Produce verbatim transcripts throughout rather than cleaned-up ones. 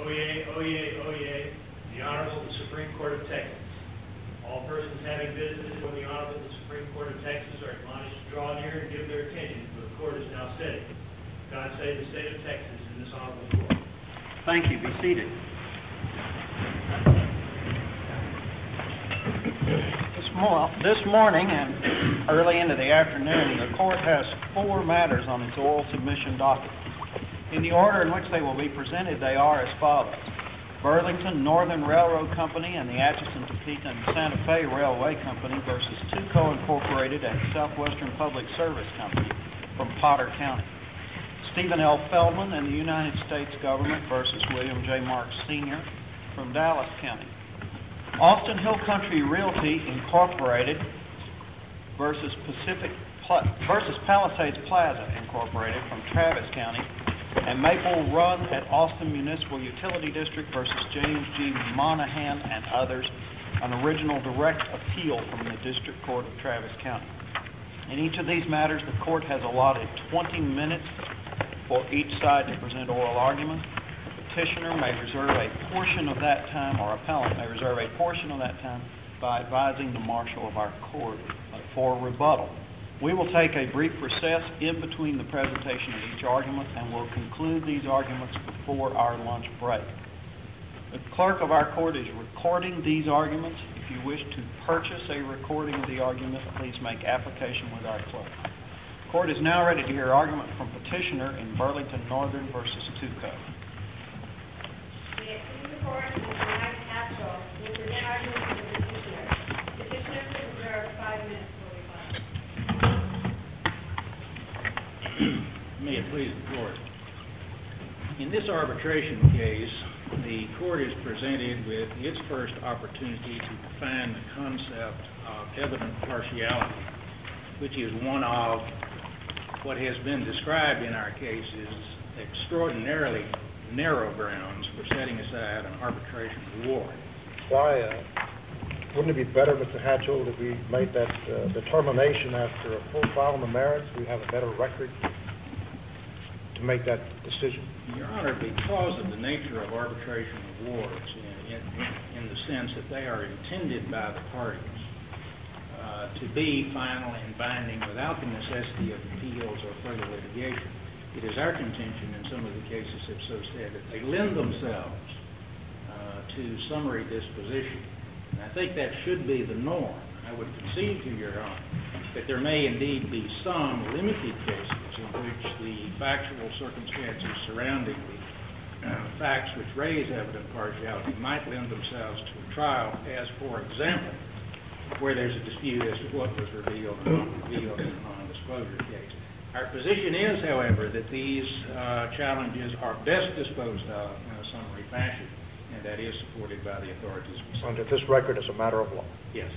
Oyez, oyez, oyez, the Honorable the Supreme Court of Texas. All persons having business before the Honorable the Supreme Court of Texas are admonished to draw near and give their attention, for the court is now sitting. God save the state of Texas and this honorable court. Thank you. Be seated. This, mor this morning and early into the afternoon, the court has four matters on its oral submission docket. In the order in which they will be presented, they are as follows. Burlington Northern Railroad Company and the Atchison, Topeka, and Santa Fe Railway Company versus Tuco Incorporated and Southwestern Public Service Company from Potter County. Stephen L. Feldman and the United States Government versus William J. Marks, Senior from Dallas County. Austin Hill Country Realty Incorporated versus Pacific Pla versus Palisades Plaza Incorporated from Travis County, and Maple Run at Austin Municipal Utility District versus James G. Monahan and others, an original direct appeal from the District Court of Travis County. In each of these matters, the court has allotted twenty minutes for each side to present oral arguments. The petitioner may reserve a portion of that time, or appellant may reserve a portion of that time by advising the marshal of our court for rebuttal. We will take a brief recess in between the presentation of each argument and will conclude these arguments before our lunch break. The clerk of our court is recording these arguments. If you wish to purchase a recording of the argument, please make application with our clerk. The court is now ready to hear argument from petitioner in Burlington Northern versus Tuco. May it please the court, Mister Mike Hatchell will present argument for the petitioner. Petitioner should reserve five minutes for rebuttal. May it please the court. In this arbitration case, the court is presented with its first opportunity to define the concept of evident partiality, which is one of what has been described in our cases extraordinarily narrow grounds for setting aside an arbitration award. Why uh, wouldn't it be better, Mister Hatchell, if we made that uh, determination after a full trial on the merits? We have a better record to make that decision? Your Honor, because of the nature of arbitration awards, in, in, in the sense that they are intended by the parties uh, to be final and binding without the necessity of appeals or further litigation, it is our contention in some of the cases have so said that they lend themselves uh, to summary disposition. And I think that should be the norm. I would concede to Your Honor that there may indeed be some limited cases in which the factual circumstances surrounding the uh, facts which raise evident partiality might lend themselves to a trial, as, for example, where there's a dispute as to what was revealed or not revealed in a non-disclosure case. Our position is, however, that these uh, challenges are best disposed of in a summary fashion, and that is supported by the authorities. Under this record as a matter of law? Yes.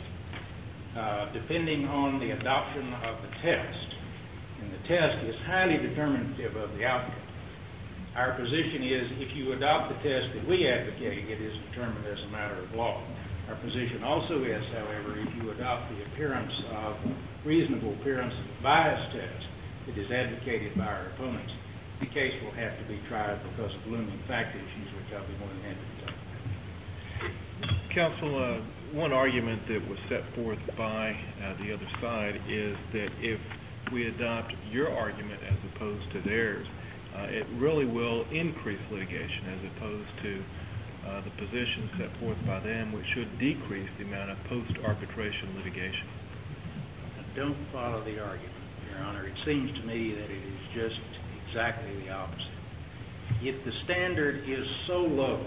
Uh, depending on the adoption of the test, and the test is highly determinative of the outcome. Our position is if you adopt the test that we advocate, it is determined as a matter of law. Our position also is, however, if you adopt the appearance of reasonable appearance of bias test that is advocated by our opponents, the case will have to be tried because of looming fact issues, which I'll be more than happy to talk about. Counsel, uh, one argument that was set forth by uh, the other side is that if we adopt your argument as opposed to theirs, uh, it really will increase litigation as opposed to uh, the position set forth by them, which should decrease the amount of post-arbitration litigation. I don't follow the argument, Your Honor. It seems to me that it is just exactly the opposite. If the standard is so low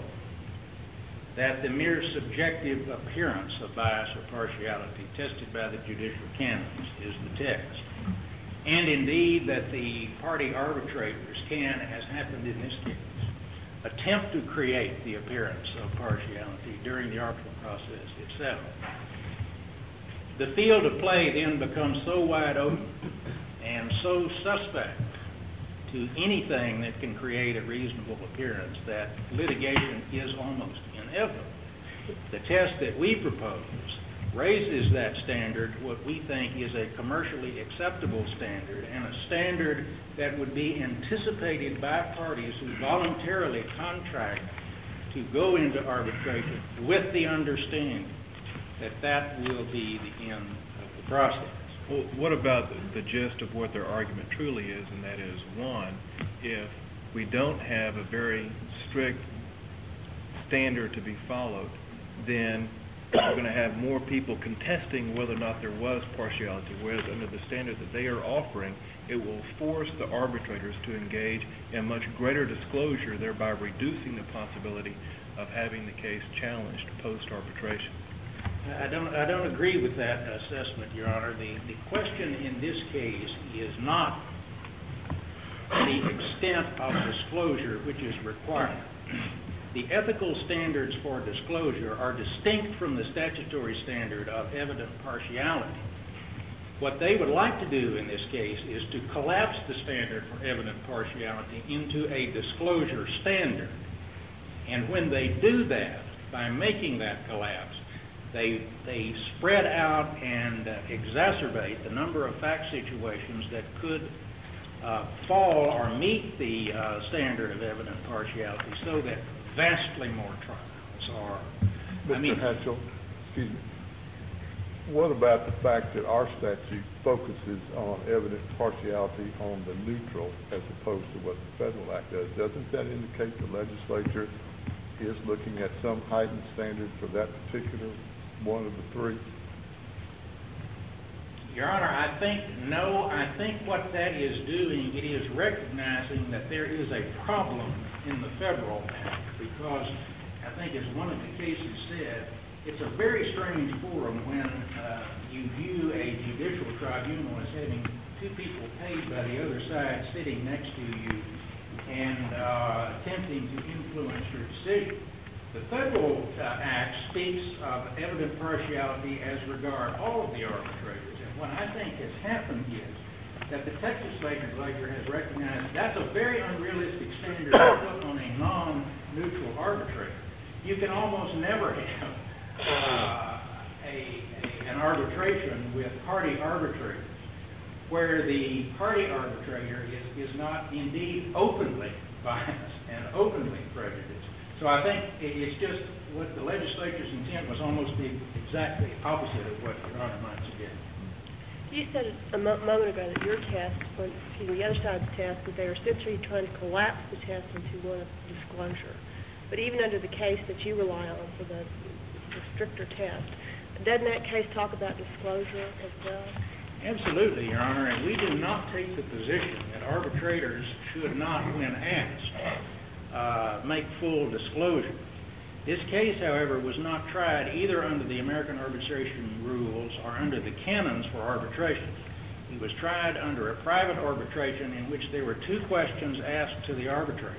that the mere subjective appearance of bias or partiality tested by the judicial canons is the test, and indeed that the party arbitrators can, as happened in this case, attempt to create the appearance of partiality during the arbitral process itself, the field of play then becomes so wide open and so suspect to anything that can create a reasonable appearance that litigation is almost inevitable. The test that we propose raises that standard, what we think is a commercially acceptable standard, and a standard that would be anticipated by parties who voluntarily contract to go into arbitration with the understanding that that will be the end of the process. Well, what about the gist of what their argument truly is, and that is, one, if we don't have a very strict standard to be followed, then we're going to have more people contesting whether or not there was partiality, whereas under the standard that they are offering, it will force the arbitrators to engage in much greater disclosure, thereby reducing the possibility of having the case challenged post-arbitration. I don't, I don't agree with that assessment, Your Honor. The, the question in this case is not the extent of disclosure which is required. The ethical standards for disclosure are distinct from the statutory standard of evident partiality. What they would like to do in this case is to collapse the standard for evident partiality into a disclosure standard. And when they do that, by making that collapse, they, they spread out and uh, exacerbate the number of fact situations that could uh, fall or meet the uh, standard of evident partiality, so that vastly more trials are. I mean, Mister Hatchell, excuse me. What about the fact that our statute focuses on evident partiality on the neutral as opposed to what the federal act does? Doesn't that indicate the legislature is looking at some heightened standard for that particular one of the three? Your Honor, I think, no, I think what that is doing, it is recognizing that there is a problem in the federal act, because I think, as one of the cases said, it's a very strange forum when uh, you view a judicial tribunal as having two people paid by the other side sitting next to you and uh, attempting to influence your decision. The federal uh, act speaks of evident partiality as regard all of the arbitrators. And what I think has happened is that the Texas legislature has recognized that's a very unrealistic standard to put on a non-neutral arbitrator. You can almost never have uh, a, a, an arbitration with party arbitrators where the party arbitrator is, is not indeed openly biased and openly prejudiced. So I think it's just what the legislature's intent was almost the exactly opposite of what Your Honor might suggest. You said a mo- moment ago that your test, or excuse me, the other side's test, that they are essentially trying to collapse the test into one of disclosure. But even under the case that you rely on for the, the stricter test, doesn't that case talk about disclosure as well? Absolutely, Your Honor, and we do not take the position that arbitrators should not, when asked, uh, make full disclosure. This case, however, was not tried either under the American arbitration rules or under the canons for arbitration. It was tried under a private arbitration in which there were two questions asked to the arbitrators.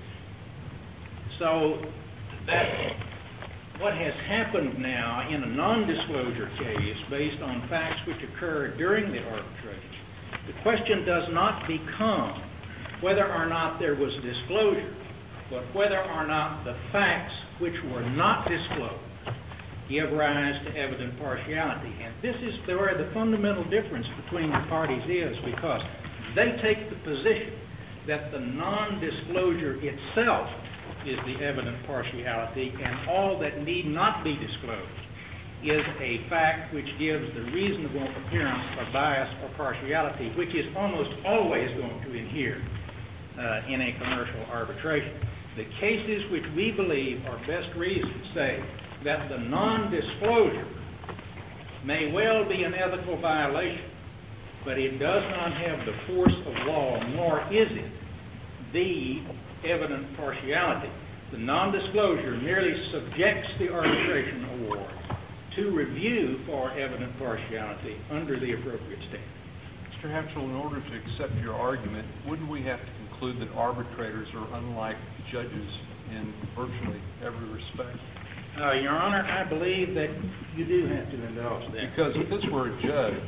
So that what has happened now in a non-disclosure case based on facts which occurred during the arbitration, the question does not become whether or not there was disclosure, but whether or not the facts which were not disclosed give rise to evident partiality. And this is where the fundamental difference between the parties is, because they take the position that the non-disclosure itself is the evident partiality, and all that need not be disclosed is a fact which gives the reasonable appearance of bias or partiality, which is almost always going to inhere uh, in a commercial arbitration. The cases which we believe are best reasoned say that the non-disclosure may well be an ethical violation, but it does not have the force of law, nor is it the evident partiality. The non-disclosure merely subjects the arbitration award to review for evident partiality under the appropriate standard. Mister Hatchell, in order to accept your argument, wouldn't we have to conclude that arbitrators are unlike judges in virtually every respect? Uh, Your Honor, I believe that you do have to indulge that. Because if this were a judge,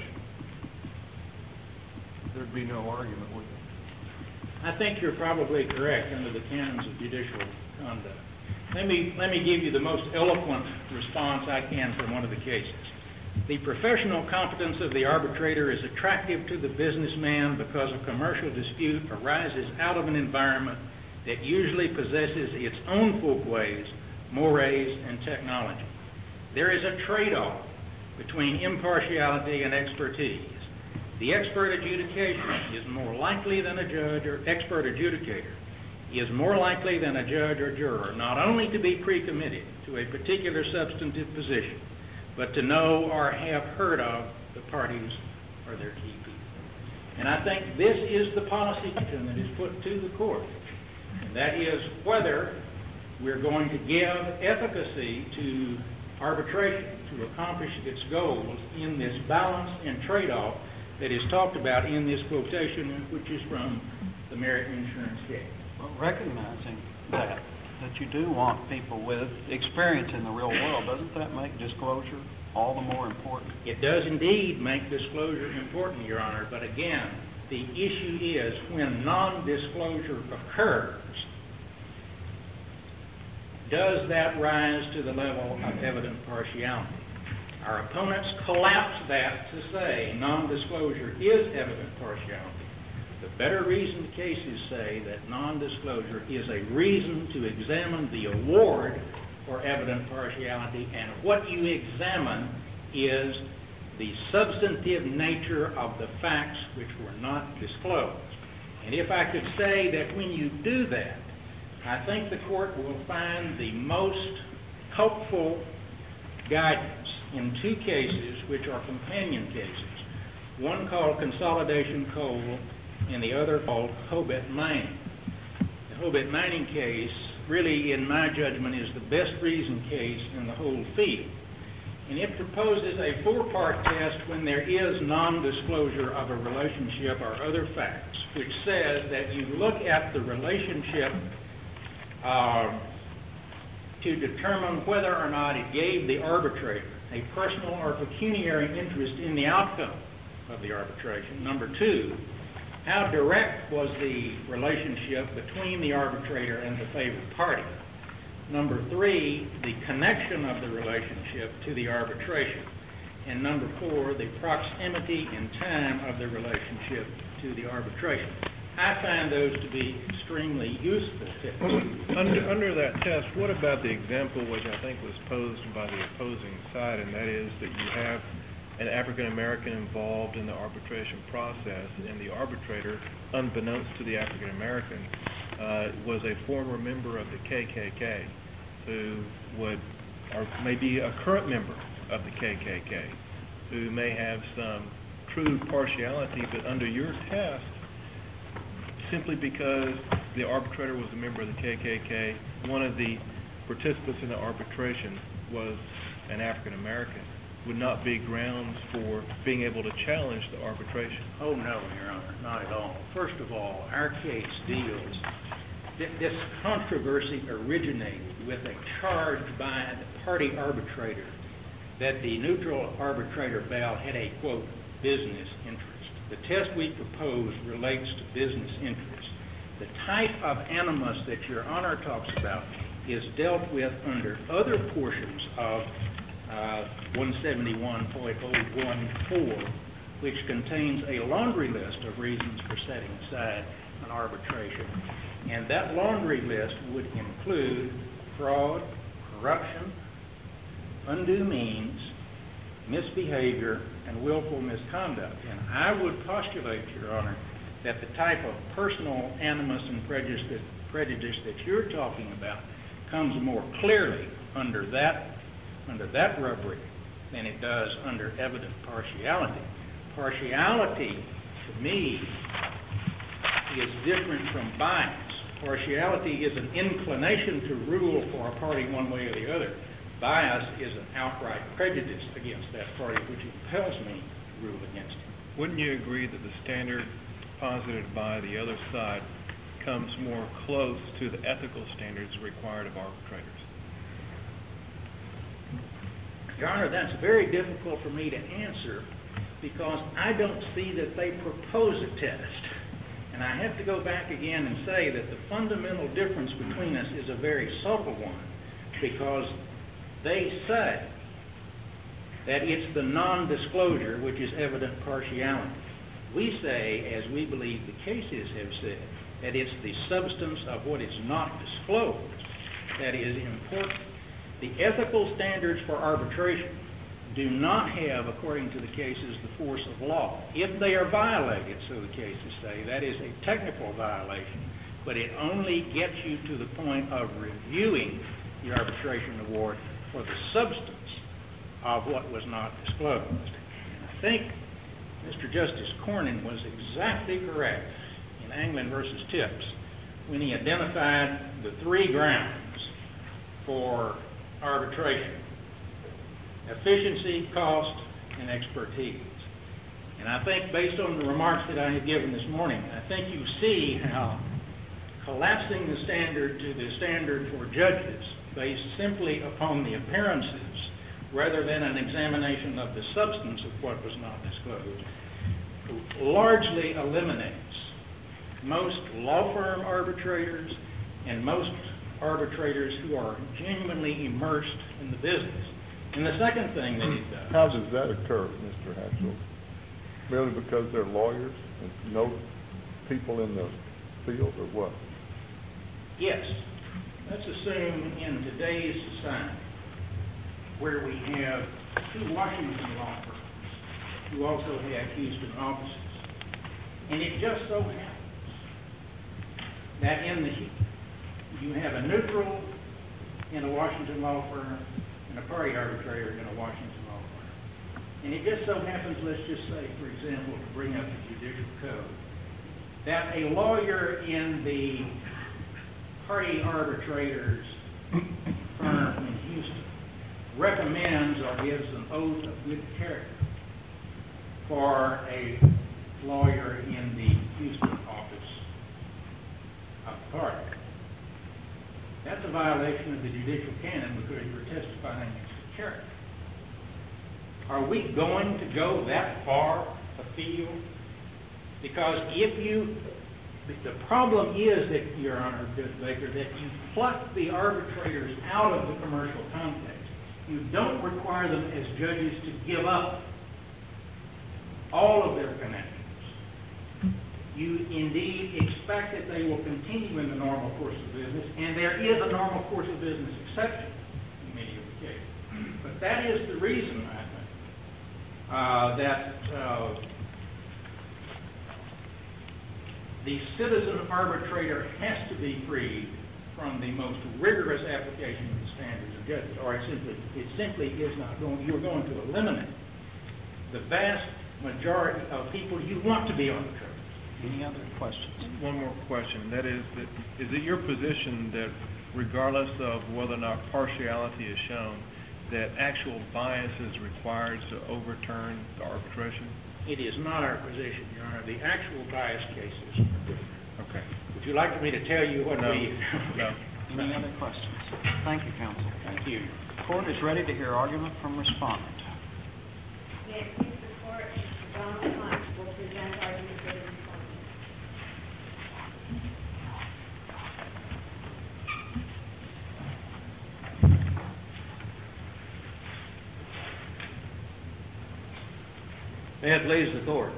there'd be no argument, would there? I think you're probably correct under the canons of judicial conduct. Let me, let me give you the most eloquent response I can from one of the cases. The professional competence of the arbitrator is attractive to the businessman because a commercial dispute arises out of an environment that usually possesses its own folkways mores, and technology. There is a trade-off between impartiality and expertise. The expert adjudication is more likely than a judge or expert adjudicator is more likely than a judge or juror not only to be pre-committed to a particular substantive position, but to know or have heard of the parties or their key people. And I think this is the policy question that is put to the court, and that is whether we're going to give efficacy to arbitration to accomplish its goals in this balance and trade-off that is talked about in this quotation, which is from the merit insurance case. Well, recognizing that, that you do want people with experience in the real world, doesn't that make disclosure all the more important? It does indeed make disclosure important, Your Honor, but again, the issue is when non-disclosure occurs, does that rise to the level of evident partiality? Our opponents collapse that to say non-disclosure is evident partiality. The better reasoned cases say that non-disclosure is a reason to examine the award for evident partiality, and what you examine is the substantive nature of the facts which were not disclosed. And if I could say that when you do that, I think the court will find the most helpful guidance in two cases which are companion cases, one called Consolidation Coal and the other called Hobet Mining. The Hobet Mining case really, in my judgment, is the best reasoned case in the whole field. And it proposes a four-part test when there is non-disclosure of a relationship or other facts, which says that you look at the relationship uh, to determine whether or not it gave the arbitrator a personal or pecuniary interest in the outcome of the arbitration. Number two, how direct was the relationship between the arbitrator and the favored party? Number three, the connection of the relationship to the arbitration. And number four, the proximity and time of the relationship to the arbitration. I find those to be extremely useful tests. Under, under that test, what about the example which I think was posed by the opposing side, and that is that you have an African American involved in the arbitration process, and the arbitrator, unbeknownst to the African American, uh, was a former member of the K K K, who would, or maybe a current member of the K K K, who may have some true partiality, but under your test, simply because the arbitrator was a member of the K K K, one of the participants in the arbitration was an African American, would not be grounds for being able to challenge the arbitration? Oh, no, Your Honor, not at all. First of all, our case deals, th- this controversy originated with a charge by the party arbitrator that the neutral arbitrator, Bell, had a, quote, business interest. The test we propose relates to business interest. The type of animus that Your Honor talks about is dealt with under other portions of uh, one seventy-one point oh one four, which contains a laundry list of reasons for setting aside an arbitration. And that laundry list would include fraud, corruption, undue means, misbehavior, and willful misconduct. And I would postulate, Your Honor, that the type of personal animus and prejudice that, prejudice that you're talking about comes more clearly under that, under that rubric than it does under evident partiality. Partiality, to me, is different from bias. Partiality is an inclination to rule for a party one way or the other. Bias is an outright prejudice against that party, which impels me to rule against him. Wouldn't you agree that the standard posited by the other side comes more close to the ethical standards required of arbitrators? Your Honor, that's very difficult for me to answer because I don't see that they propose a test. And I have to go back again and say that the fundamental difference between us is a very subtle one, because they say that it's the non-disclosure which is evident partiality. We say, as we believe the cases have said, that it's the substance of what is not disclosed that is important. The ethical standards for arbitration do not have, according to the cases, the force of law. If they are violated, so the cases say, that is a technical violation, but it only gets you to the point of reviewing the arbitration award for the substance of what was not disclosed. And I think Mister Justice Cornyn was exactly correct in Anglin versus Tips when he identified the three grounds for arbitration: efficiency, cost, and expertise. And I think based on the remarks that I have given this morning, I think you see how collapsing the standard to the standard for judges based simply upon the appearances rather than an examination of the substance of what was not disclosed largely eliminates most law firm arbitrators and most arbitrators who are genuinely immersed in the business. And the second thing that it does... How does that occur, Mister Hatchell? Merely because they're lawyers and know people in the field, or what? Yes. Let's assume in today's society where we have two Washington law firms who also have Houston offices, and it just so happens that in the you have a neutral in a Washington law firm and a party arbitrator in a Washington law firm. And it just so happens, let's just say, for example, to bring up the judicial code, that a lawyer in the party arbitrator's firm in Houston recommends or gives an oath of good character for a lawyer in the Houston office of the party. That's a violation of the judicial canon because you're testifying against the character. Are we going to go that far afield? Because if you, the problem is that, Your Honor, Judge Baker, that you pluck the arbitrators out of the commercial context. You don't require them as judges to give up all of their connections. You indeed expect that they will continue in the normal course of business, and there is a normal course of business exception in many of the cases. But that is the reason, I think, uh, that uh, the citizen arbitrator has to be freed from the most rigorous application of the standards of judges, or it simply, it simply is not going, you're going to eliminate the vast majority of people you want to be arbitrators. Any other questions? One more question. That is, that is it your position that regardless of whether or not partiality is shown, that actual bias is required to overturn the arbitration? It is not our position, Your Honor. The actual bias cases are different. Okay. Would you like for me to tell you what no. we... No. Any other questions? Thank you, counsel. Thank you. The court is ready to hear argument from respondent. May it please the court, Mister Donald Hunt will present argument for the respondent. May it please the court.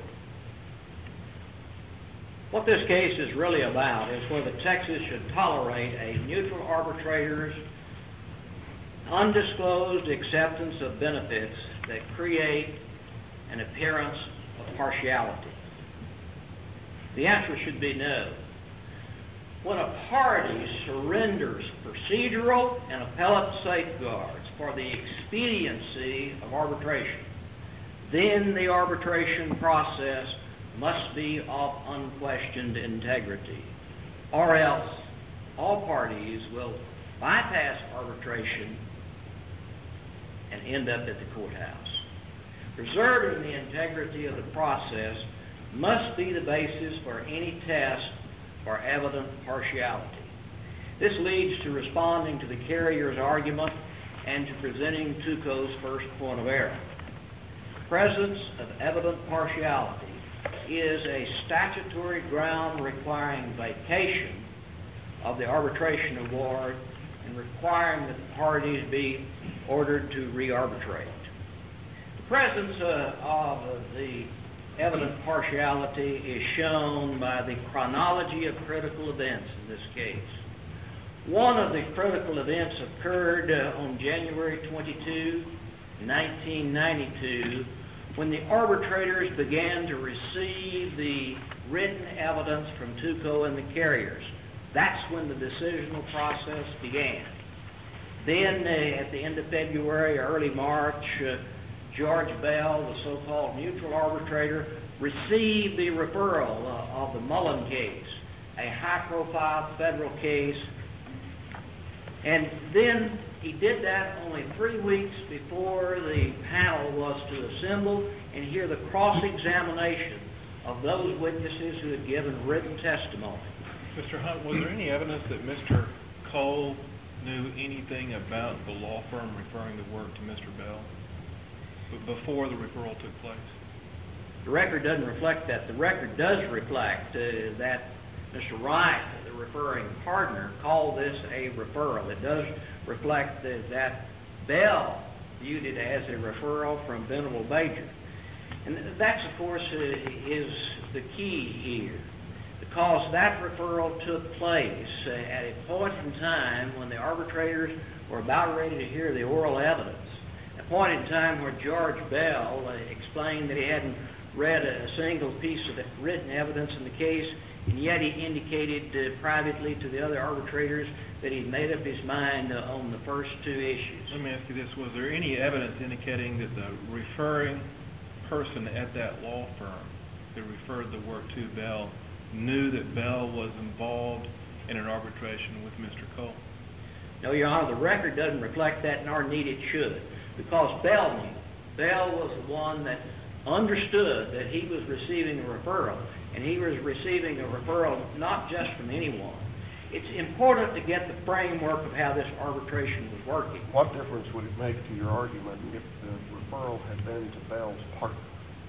What this case is really about is whether Texas should tolerate a neutral arbitrator's undisclosed acceptance of benefits that create an appearance of partiality. The answer should be no. When a party surrenders procedural and appellate safeguards for the expediency of arbitration, then the arbitration process must be of unquestioned integrity, or else all parties will bypass arbitration and end up at the courthouse. Preserving the integrity of the process must be the basis for any test for evident partiality. This leads to responding to the carrier's argument and to presenting Tuco's first point of error. Presence of evident partiality is a statutory ground requiring vacation of the arbitration award and requiring that the parties be ordered to re-arbitrate. The presence uh, of the evident partiality is shown by the chronology of critical events in this case. One of the critical events occurred uh, on January twenty-second, nineteen ninety-two, when the arbitrators began to receive the written evidence from TUCO and the carriers. That's when the decisional process began. Then, uh, at the end of February, early March, uh, George Bell, the so-called neutral arbitrator, received the referral uh, of the Mullen case, a high-profile federal case. And then he did that only three weeks before the panel was to assemble and hear the cross-examination of those witnesses who had given written testimony. Mister Hunt, was there any evidence that Mister Cole knew anything about the law firm referring the work to Mister Bell b- before the referral took place? The record doesn't reflect that. The record does reflect uh, that Mister Wright, the referring partner, called this a referral. It does reflect uh, that Bell viewed it as a referral from Venable Bajer. And that's, of course, uh, is the key here, because that referral took place uh, at a point in time when the arbitrators were about ready to hear the oral evidence, a point in time where George Bell uh, explained that he hadn't read a single piece of written evidence in the case, and yet he indicated uh, privately to the other arbitrators that he'd made up his mind uh, on the first two issues. Let me ask you this. Was there any evidence indicating that the referring person at that law firm that referred the work to Bell knew that Bell was involved in an arbitration with Mister Cole? No, Your Honor, the record doesn't reflect that, nor need it should, because Bell knew. Bell was the one that understood that he was receiving a referral, and he was receiving a referral not just from anyone. It's important to get the framework of how this arbitration was working. What difference would it make to your argument if the referral had been to Bell's partner?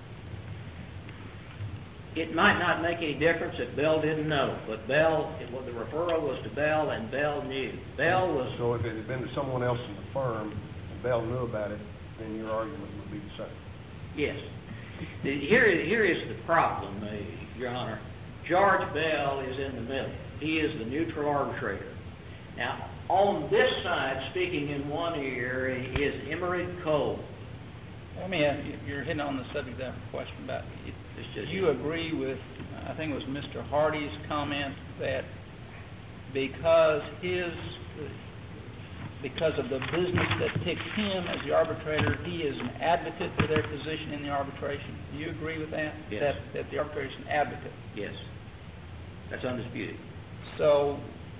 It might not make any difference if Bell didn't know, but Bell, it, well, the referral was to Bell, and Bell knew. Bell was... So if it had been to someone else in the firm, and Bell knew about it, then your argument would be the same. Yes. The, here, here is the problem, uh, Your Honor. George Bell is in the middle. He is the neutral arbitrator. Now, on this side, speaking in one ear, is Emmerich Cole. Let me ask you, you're hitting on the subject of the question about, do you agree with, I think it was Mister Hardy's comment that because his, because of the business that picked him as the arbitrator, he is an advocate for their position in the arbitration? Do you agree with that? Yes. That, that the arbitrator is an advocate? Yes. That's undisputed. So,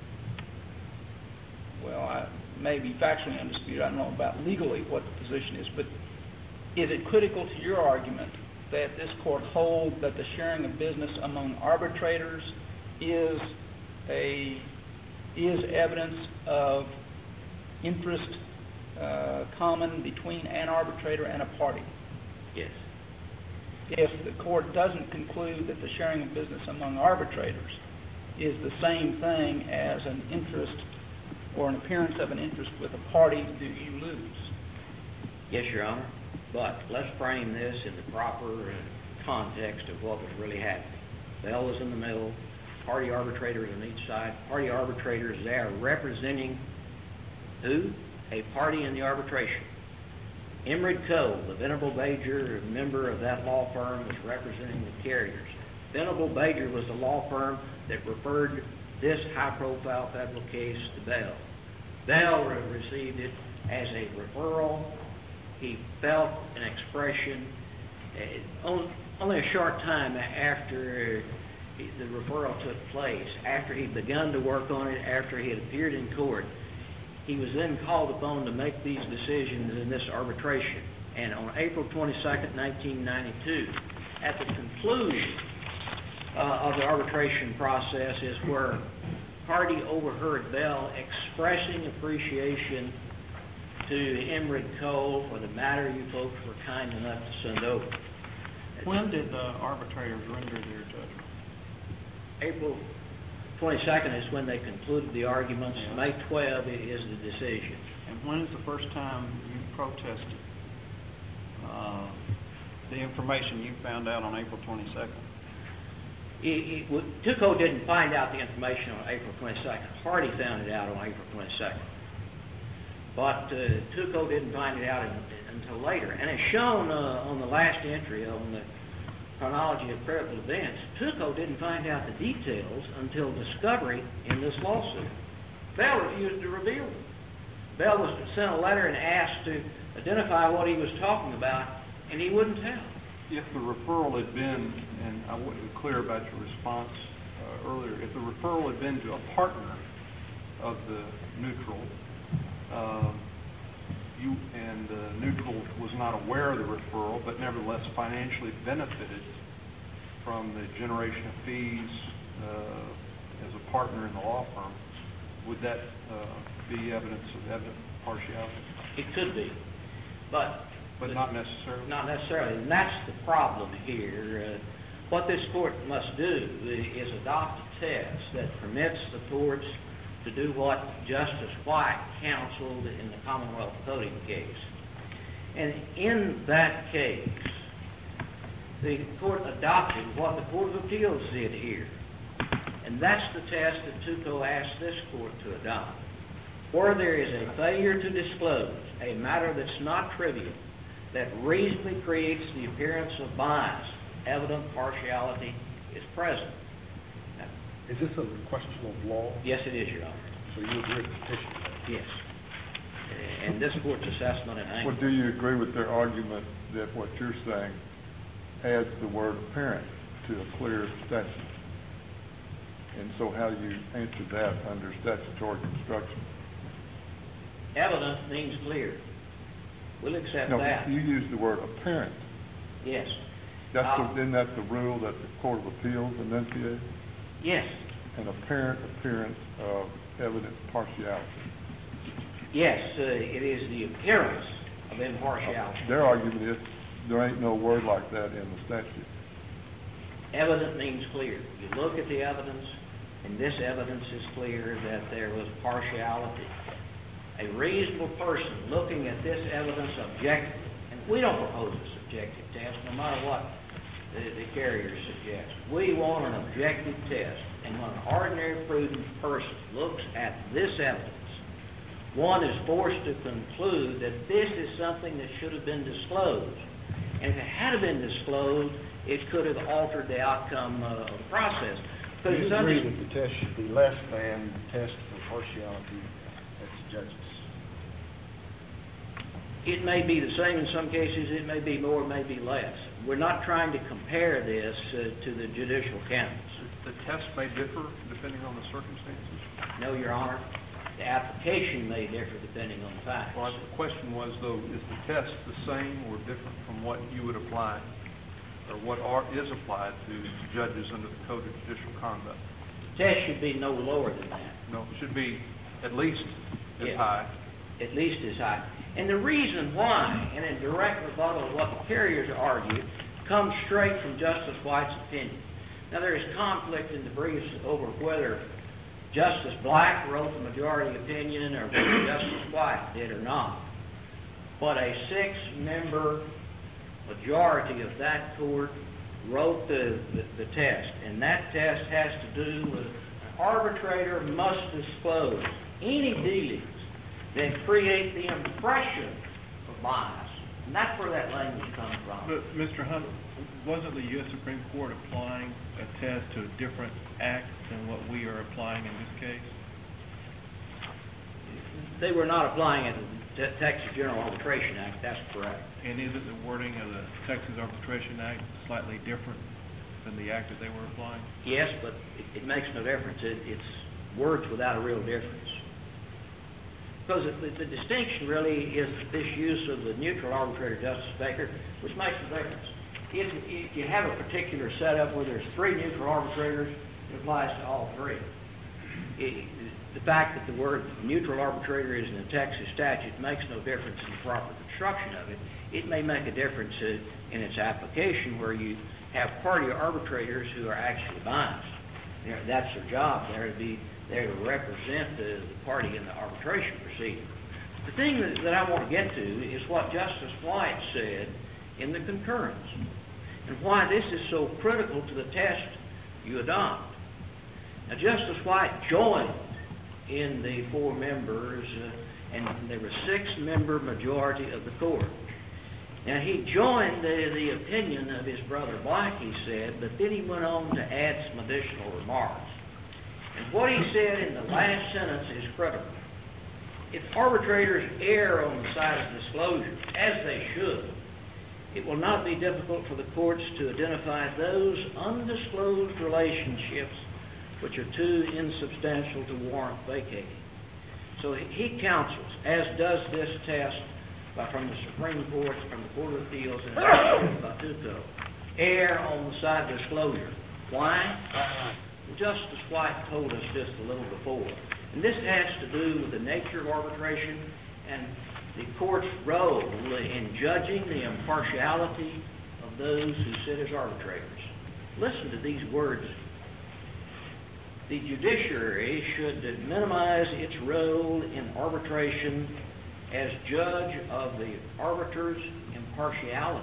well, I may be factually undisputed. I don't know about legally what the position is, but is it critical to your argument that this court hold that the sharing of business among arbitrators is a is evidence of interest uh, common between an arbitrator and a party? Yes. If the court doesn't conclude that the sharing of business among arbitrators is the same thing as an interest or an appearance of an interest with a party, do you lose? Yes, Your Honor. But let's frame this in the proper context of what was really happening. Bell was in the middle, party arbitrators on each side. Party arbitrators there representing who? A party in the arbitration. Emmerich Cole, the Venable Bajer member of that law firm, was representing the carriers. Venable Bajer was the law firm that referred this high-profile federal case to Bell. Bell received it as a referral. He felt an expression uh, only a short time after the referral took place, after he'd begun to work on it, after he had appeared in court. He was then called upon to make these decisions in this arbitration. And on April twenty-second, nineteen ninety-two, at the conclusion uh, of the arbitration process is where party overheard Bell expressing appreciation to Emmerich Cole for the matter you folks were kind enough to send over. When did the arbitrators render their judgment? April twenty-second is when they concluded the arguments. Yeah. May twelfth is the decision. And when is the first time you protested uh, the information you found out on April twenty-second? It, it, would- Tuco didn't find out the information on April twenty-second. Hardy found it out on April twenty-second. But uh, Tuco didn't find it out in, until later. And as shown uh, on the last entry on the chronology of critical events, Tuco didn't find out the details until discovery in this lawsuit. Bell refused to reveal them. Bell was sent a letter and asked to identify what he was talking about, and he wouldn't tell. If the referral had been, and I wasn't clear about your response uh, earlier, if the referral had been to a partner of the neutral, uh, you and the neutral was not aware of the referral, but nevertheless financially benefited from the generation of fees uh, as a partner in the law firm, would that uh, be evidence of evident partiality? It could be, but But not necessarily? Not necessarily, and that's the problem here. Uh, what this court must do is adopt a test that permits the courts to do what Justice White counseled in the Commonwealth voting case. And in that case, the court adopted what the Court of Appeals did here. And that's the test that Tuco asked this court to adopt. Where there is a failure to disclose a matter that's not trivial, that reasonably creates the appearance of bias, evident partiality is present. Now, Is this a question of law? yes, it is, Your Honor. So you agree with the petition? Yes. And this court's assessment in Angle. Well, do you agree with their argument that what you're saying adds the word apparent to a clear statute? And so how do you answer that under statutory construction? Evident means clear. We'll accept No, that. you use the word apparent. Yes. That's Uh, the, isn't that the rule that the Court of Appeals enunciated? Yes. An apparent appearance of evident partiality. Yes, uh, it is the appearance of impartiality. Their argument is there ain't no word like that in the statute. Evident means clear. You look at the evidence, and this evidence is clear that there was partiality. A reasonable person looking at this evidence objectively, and we don't propose a subjective test no matter what the, the carrier suggests. We want an objective test, and when an ordinary prudent person looks at this evidence, one is forced to conclude that this is something that should have been disclosed. And if it had been disclosed, it could have altered the outcome uh, of the process. Do you it's agree under- that the test should be less than the test for partiality at the judges? It may be the same in some cases, it may be more, it may be less. We're not trying to compare this uh, to the judicial canons. The test may differ depending on the circumstances? No, Your Honor, the application may differ depending on the facts. Well, the question was, though, is the test the same or different from what you would apply, or what are, is applied to judges under the Code of Judicial Conduct? The test should be no lower than that. No, it should be at least as Yes. high. At least as high. And the reason why, and in direct rebuttal of what the carriers argue, comes straight from Justice White's opinion. Now, there is conflict in the briefs over whether Justice Black wrote the majority opinion or whether Justice White did or not. But a six-member majority of that court wrote the, the, the test, and that test has to do with an arbitrator must disclose any dealings that create the impression of bias. And that's where that language comes from. But, Mister Hunt, wasn't the U S Supreme Court applying a test to a different act than what we are applying in this case? They were not applying it to the Texas General Arbitration Act, that's correct. And isn't the wording of the Texas Arbitration Act slightly different than the act that they were applying? Yes, but it, it makes no difference. It, it's words without a real difference. Because the, the distinction really is this use of the neutral arbitrator, Justice Baker, which makes a difference. If, if you have a particular setup where there's three neutral arbitrators, it applies to all three. It, the fact that the word neutral arbitrator is in the Texas statute makes no difference in the proper construction of it. It may make a difference uh, in its application where you have party arbitrators who are actually biased. You know, that's their job. They're to be there to represent the, the party in the arbitration proceeding. The thing that, that I want to get to is what Justice White said in the concurrence, and why this is so critical to the test you adopt. Now, Justice White joined in the four members, uh, and there was six-member majority of the court. Now, he joined the, the opinion of his brother Black, he said, but then he went on to add some additional remarks. And what he said in the last sentence is critical. If arbitrators err on the side of disclosure, as they should, it will not be difficult for the courts to identify those undisclosed relationships which are too insubstantial to warrant vacating. So he counsels, as does this test by, from the Supreme Court, from the Court of Appeals, and by Tuco, err on the side of disclosure. Why? Well, Justice White told us just a little before. And this has to do with the nature of arbitration and the court's role in judging the impartiality of those who sit as arbitrators. Listen to these words. The judiciary should minimize its role in arbitration as judge of the arbiter's impartiality.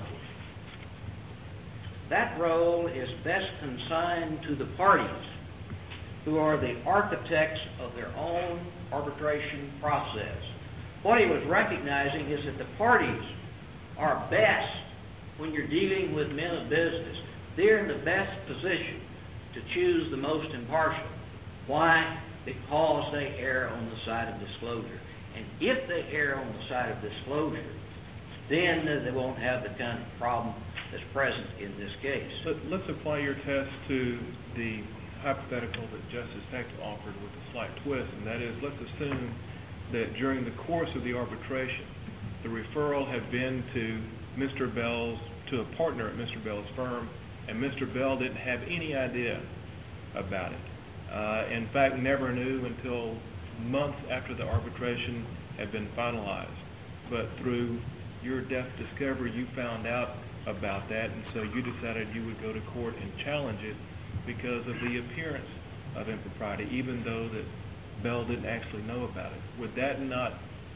That role is best consigned to the parties, who are the architects of their own arbitration process. What he was recognizing is that the parties are best when you're dealing with men of business. They're in the best position to choose the most impartial. Why? Because they err on the side of disclosure. And if they err on the side of disclosure, then they won't have the kind of problem that's present in this case. But let's apply your test to the hypothetical that Justice Hecht offered with a slight twist, and that is, let's assume that during the course of the arbitration, the referral had been to Mister Bell's, to a partner at Mister Bell's firm, and Mister Bell didn't have any idea about it. Uh, in fact, never knew until months after the arbitration had been finalized. But through your deft discovery, you found out about that, and so you decided you would go to court and challenge it because of the appearance of impropriety, even though that Bell didn't actually know about it. Would that not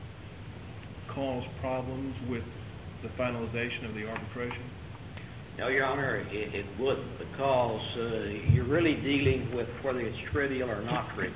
cause problems with the finalization of the arbitration? No, Your Honor, it, it wouldn't, because uh, you're really dealing with whether it's trivial or not trivial.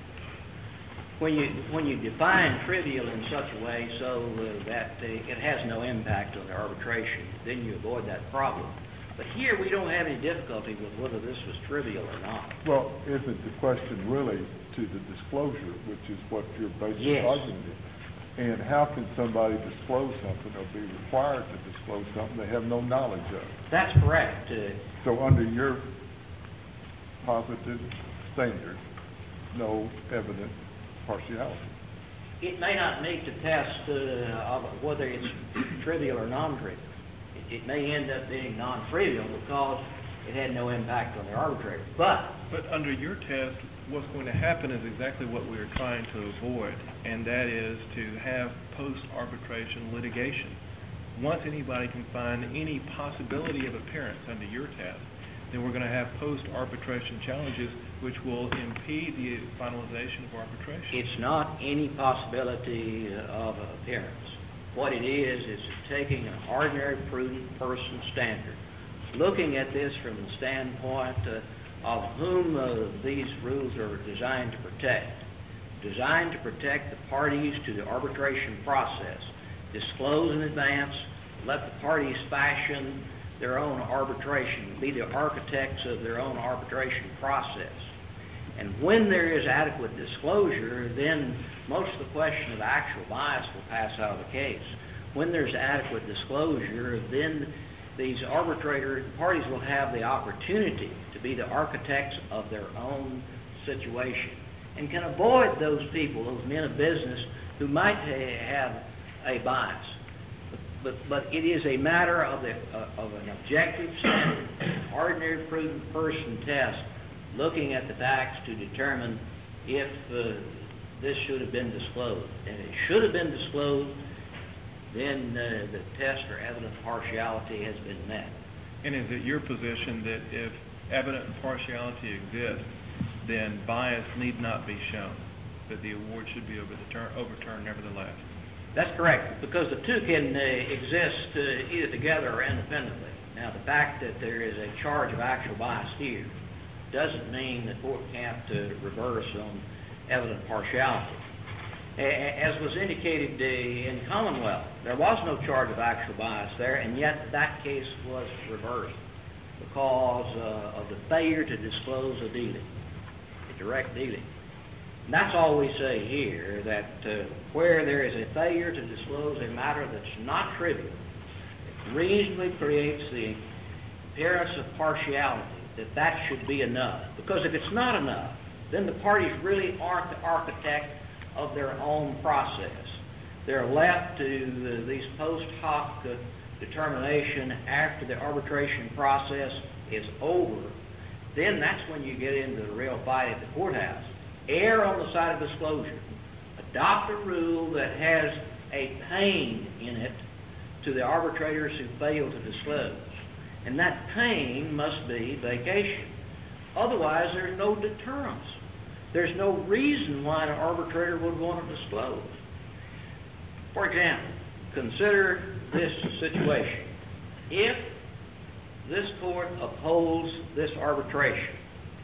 When you, when you define trivial in such a way so uh, that uh, it has no impact on the arbitration, then you avoid that problem. But here we don't have any difficulty with whether this was trivial or not. Well, isn't the question really to the disclosure, which is what your basic Yes. argument is? And how can somebody disclose something or be required to disclose something they have no knowledge of? That's correct. Uh, So under your positive standard, no evident partiality. It may not meet the test uh, of whether it's trivial or non-trivial. It, it may end up being non-trivial because it had no impact on the arbitrator. But But under your test, what's going to happen is exactly what we are trying to avoid, and that is to have post-arbitration litigation. Once anybody can find any possibility of appearance under your test, then we're going to have post-arbitration challenges which will impede the finalization of arbitration. it's not any possibility of appearance. What it is, is taking an ordinary, prudent person standard, looking at this from the standpoint uh, of whom uh, these rules are designed to protect. Designed to protect the parties to the arbitration process. Disclose in advance, let the parties fashion their own arbitration, be the architects of their own arbitration process. And when there is adequate disclosure, then most of the question of actual bias will pass out of the case. When there's adequate disclosure, then these arbitrator parties will have the opportunity to be the architects of their own situation and can avoid those people, those men of business, who might ha- have a bias. But, but it is a matter of, the, uh, of an objective standard, ordinary prudent person test, looking at the facts to determine if uh, this should have been disclosed. And it should have been disclosed, then uh, the test for evident partiality has been met. And is it your position that if evident partiality exists, then bias need not be shown, that the award should be overturned, overturned nevertheless? That's correct, because the two can uh, exist uh, either together or independently. Now, the fact that there is a charge of actual bias here doesn't mean the court can't uh, reverse on evident partiality. A- As was indicated uh, in Commonwealth, there was no charge of actual bias there, and yet that case was reversed because uh, of the failure to disclose a dealing, a direct dealing. And that's all we say here, that uh, where there is a failure to disclose a matter that's not trivial, it reasonably creates the appearance of partiality, that that should be enough. Because if it's not enough, then the parties really aren't the architect of their own process. They're left to uh, these post hoc uh, determination after the arbitration process is over. Then that's when you get into the real fight at the courthouse. Err on the side of disclosure. Adopt a rule that has a pain in it to the arbitrators who fail to disclose. And that pain must be vacation. Otherwise, there's no deterrence. There's no reason why an arbitrator would want to disclose. For example, consider this situation. If this court upholds this arbitration,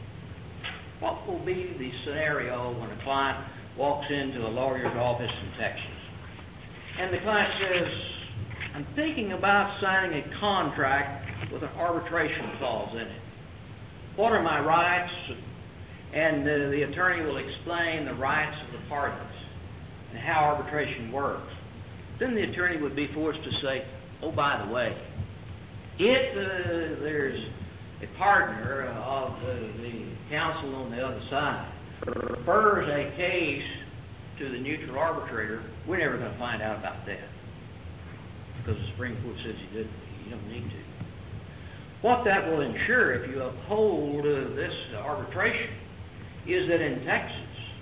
what will be the scenario when a client walks into a lawyer's office in Texas and the client says, I'm thinking about signing a contract with an arbitration clause in it. What are my rights? And uh, the attorney will explain the rights of the parties and how arbitration works. Then the attorney would be forced to say, oh, by the way, if uh, there's a partner of uh, the counsel on the other side refers a case to the neutral arbitrator, we're never going to find out about that because the Supreme Court says you, didn't, you don't need to. What that will ensure if you uphold uh, this arbitration is that in Texas,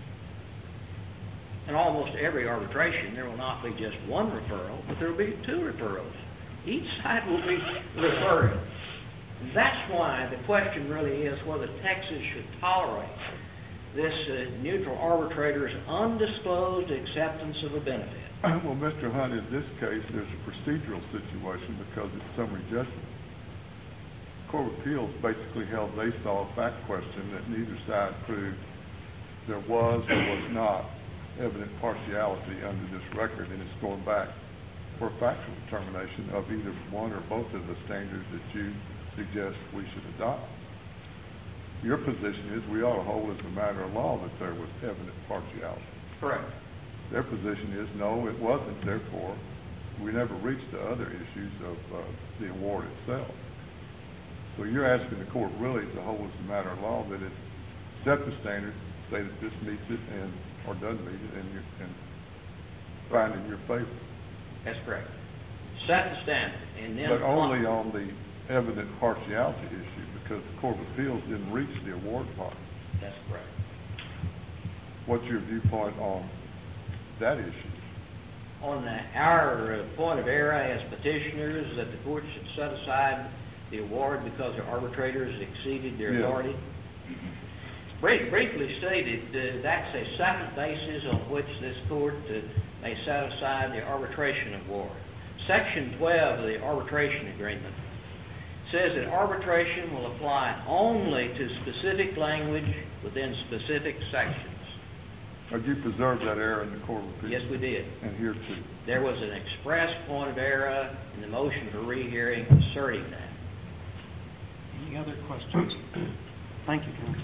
in almost every arbitration, there will not be just one referral, but there will be two referrals. Each side will be referring. And that's why the question really is whether Texas should tolerate this uh, neutral arbitrator's undisclosed acceptance of a benefit. Well, Mister Hunt, in this case, there's a procedural situation because it's summary judgment. Court of Appeals basically held they saw a fact question that neither side proved there was or was not evident partiality under this record, and it's going back for a factual determination of either one or both of the standards that you suggest we should adopt. Your position is we ought to hold as a matter of law that there was evident partiality. Correct. Their position is no, it wasn't, therefore we never reached the other issues of uh, the award itself. So you're asking the court really to hold as a matter of law that it set the standard, say that this meets it and or doesn't meet it, and, you, and find in your favor. That's correct. Set the standard, and then... But only on the evident partiality issue, because the Court of Appeals didn't reach the award part. That's correct. What's your viewpoint on that issue? On the, our uh, point of error as petitioners, that the court should set aside the award because the arbitrators exceeded their Yes. authority. Brief, briefly stated, uh, that's a second basis on which this court uh, may set aside the arbitration award. Section twelve of the arbitration agreement says that arbitration will apply only to specific language within specific sections. Now, you preserved that error in the Court of Appeals? Yes, we did. And here too? There was an express point of error in the motion for rehearing asserting that. Any other questions? Thank you, counsel.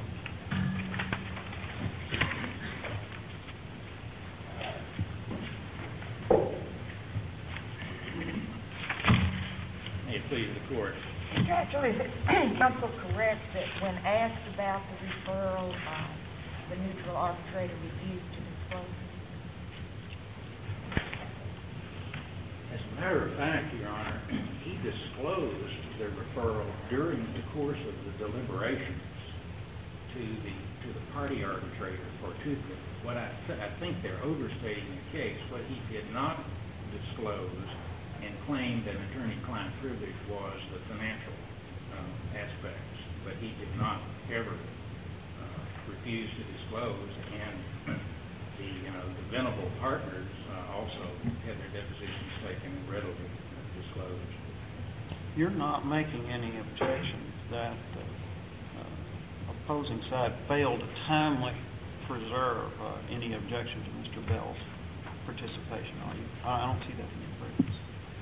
May it please the court. Actually, is it counsel correct that when asked about the referral, uh, the neutral arbitrator refused to disclose it? As a matter of fact, Your Honor, he disclosed the referral during the course of the deliberations to the to the party arbitrator for two. What I, th- I think they're overstating the case. What he did not disclose and claimed an attorney-client privilege was the financial uh, aspects, but he did not ever uh, refuse to disclose, and the, uh, the Venable partners uh, also had their depositions taken and readily uh, disclosed. You're not making any objection that uh, uh, a opposing side failed to timely preserve uh, any objection to Mister Bell's participation, are you? I I don't see that in your briefs.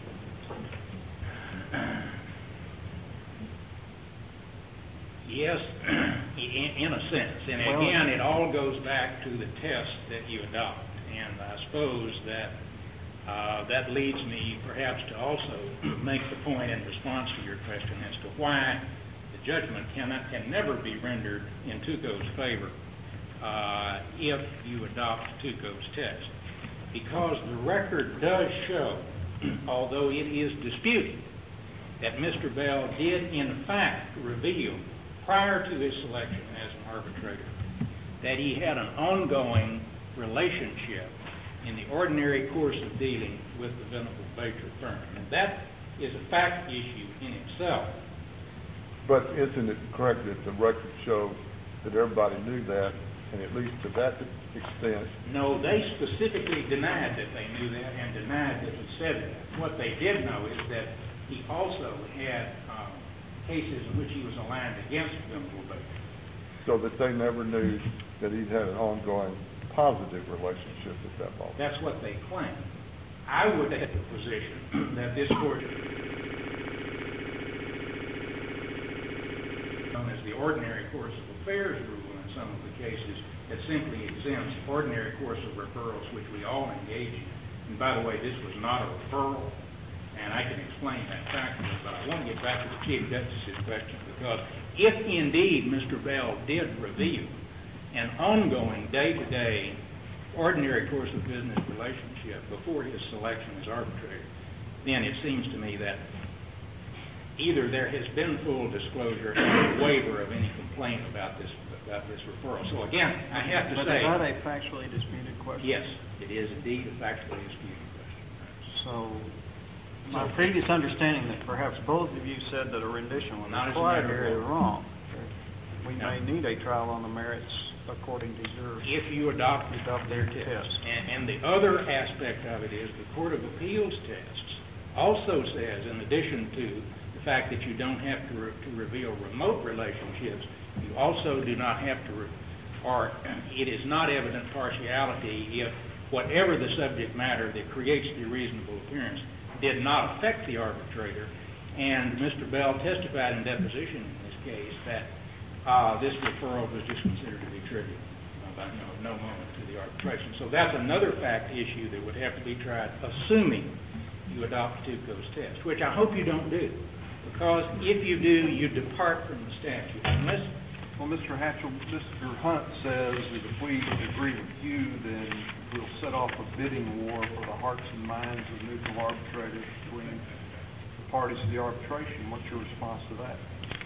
Yes, in, in a sense. And Well, again, it all goes back to the test that you adopt. And I suppose that uh, that leads me perhaps to also make the point in response to your question as to why the judgment cannot, can never be rendered in Tuco's favor uh, if you adopt Tuco's test. Because the record does show, although it is disputed, that Mister Bell did in fact reveal prior to his selection as an arbitrator that he had an ongoing relationship in the ordinary course of dealing with the Venable Baker firm. And that is a fact issue in itself. But isn't it correct that the record shows that everybody knew that, and at least to that extent? No, they specifically denied that they knew that and denied that he said that. What they did know is that he also had um, cases in which he was aligned against Venable Baker. So that they never knew that he'd had an ongoing positive relationship at that moment. That's what they claim. I would have the position that this court, known as the ordinary course of affairs rule in some of the cases, that simply exempts ordinary course of referrals, which we all engage in. And by the way, this was not a referral, and I can explain that factually, but I want to get back to the Chief Justice's question, because if indeed Mister Bell did reveal an ongoing day-to-day ordinary course of business relationship before his selection as arbitrator, then it seems to me that either there has been full disclosure and a waiver of any complaint about this about this referral. So again, I have to but say... But is that a factually disputed question? Yes, it is indeed a factually disputed question. So, my previous understanding that perhaps both of you said that a rendition was Not as a required matter of here is law. wrong. We No. may need a trial on the merits according to your... If you adopt, adopt their their test. test. And, and the other aspect of it is the Court of Appeals tests also says, in addition to the fact that you don't have to, re- to reveal remote relationships, you also do not have to, re- or it is not evident partiality if whatever the subject matter that creates the reasonable appearance did not affect the arbitrator. And Mister Bell testified in deposition in this case that uh, this referral was just considered to be trivial, uh, by no, no moment to the arbitration. So that's another fact issue that would have to be tried, assuming you adopt Tuco's test, which I hope you don't do, because if you do, you depart from the statute. Unless, Well, Mister Hatchell, Mister Hunt says that if we agree with you, then we'll set off a bidding war for the hearts and minds of neutral arbitrators between the parties to the arbitration. What's your response to that?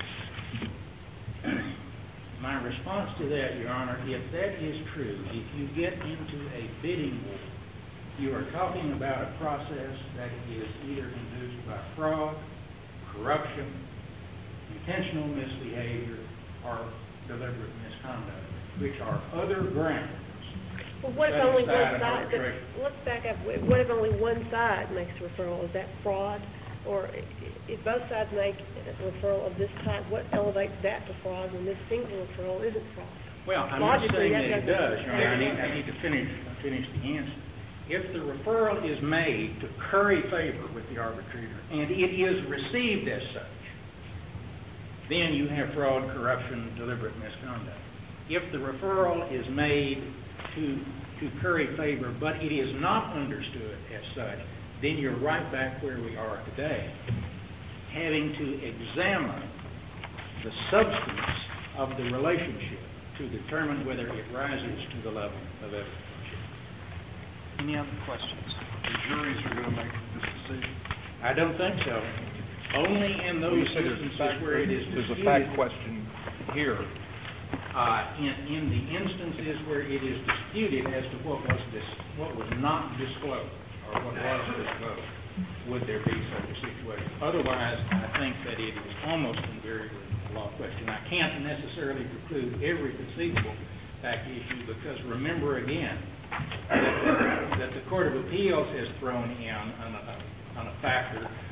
my response to that, Your Honor, if that is true, if you get into a bidding war, you are talking about a process that is either induced by fraud, corruption, intentional misbehavior, or deliberate misconduct, which are other grounds. Well, what if setting only one aside an side, arbitration. let's back up, what if only one side makes a referral? Is that fraud? Or i- if both sides make a referral of this type, what elevates that to fraud when this single referral isn't fraud? Well, I'm not Logically, saying that that it doesn't- does, Your Honor. I need, I need to finish, finish the answer. If the referral is made to curry favor with the arbitrator, and it is received as such, then you have fraud, corruption, deliberate misconduct. If the referral is made to, to curry favor, but it is not understood as such, then you're right back where we are today, having to examine the substance of the relationship to determine whether it rises to the level of evidence. Any other questions? The juries are going to make this decision. I don't think so. Only in Well, you those said there's a instances fact- where it is There's a disputed. fact question here. Uh, in, in the instances where it is disputed as to what was dis, what was not disclosed, or what was disclosed, would there be such a situation? Otherwise, I think that it is almost invariably a law question. I can't necessarily preclude every conceivable fact issue, because remember again, that, that the Court of Appeals has thrown in on a, on a factor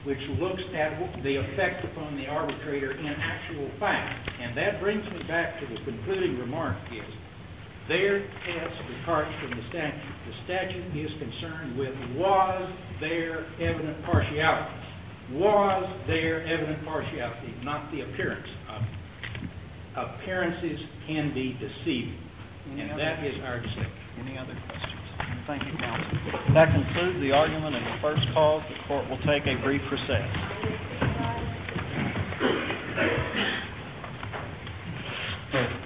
which looks at the effect upon the arbitrator in actual fact. And that brings me back to the concluding remark is, their test departs from the statute. The statute is concerned with, was there evident partiality? Was there evident partiality, not the appearance of it. Appearances can be deceiving, Any and other- that is our decision. Any other questions? Thank you, counsel. That concludes the argument in the first cause. The court will take a brief recess.